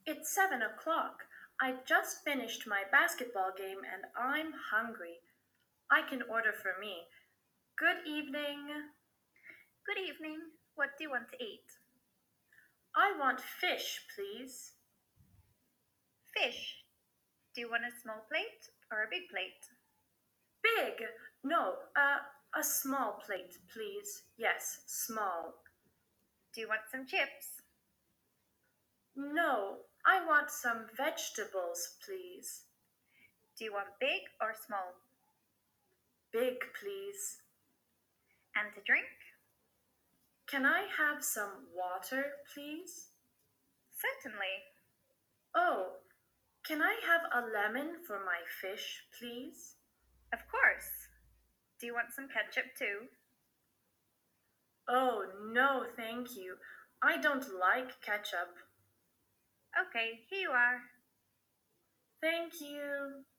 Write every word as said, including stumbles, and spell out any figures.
It's seven o'clock. I just finished my basketball game and I'm hungry. I can order for me. Good evening. Good evening. What do you want to eat? I want fish, please. Fish. Do you want a small plate or a big plate? Big! No, uh, a small plate, please. Yes, small. Do you want some chips? No, I want some vegetables, please. Do you want big or small? Big, please. And to drink? Can I have some water, please? Certainly. Oh, can I have a lemon for my fish, please? Of course. Do you want some ketchup too? Oh, no, thank you. I don't like ketchup. Okay, here you are. Thank you.